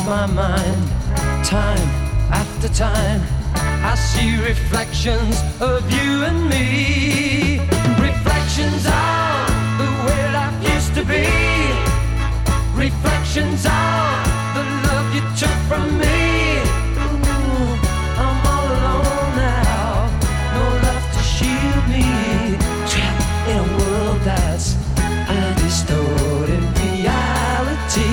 my mind. Time after time, I see reflections of you and me. Reflections of the way life used to be. Reflections of the love you took from me. Ooh, I'm all alone now, no love to shield me. Trapped in a world that's a distorted reality.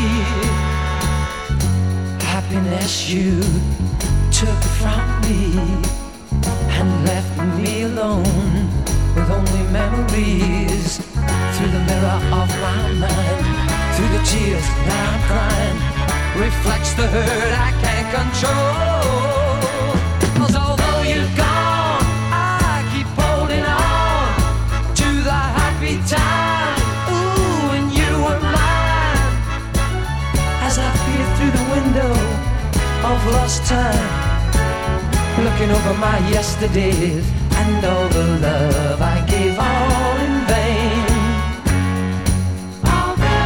Happiness you took from me and left me alone with only memories. Through the mirror of my mind, through the tears that I'm crying, reflects the hurt I can't control. 'Cause although you're gone, I keep holding on to the happy time. Ooh, when you were mine. As I peer through the window of lost time, looking over my yesterdays and all the love I gave all in vain. All the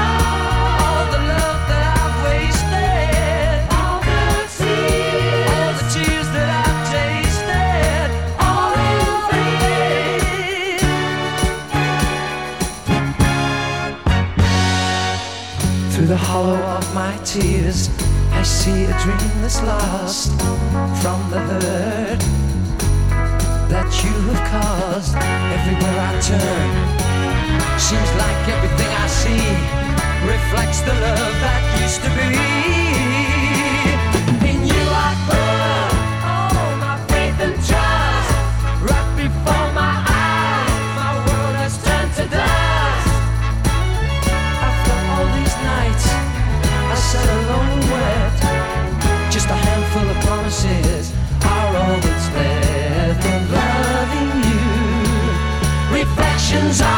love that I've wasted. All the tears that I've tasted. All in vain. Through the hollow of my tears, I see a dream that's lost from the hurt that you have caused. Everywhere I turn, seems like everything I see reflects the love that used to be. In you I put all my faith and trust. Right before my eyes, my world has turned to dust. After all these nights, I sat alone and wept. Just a handful of promises are all that's left of loving you. Reflections are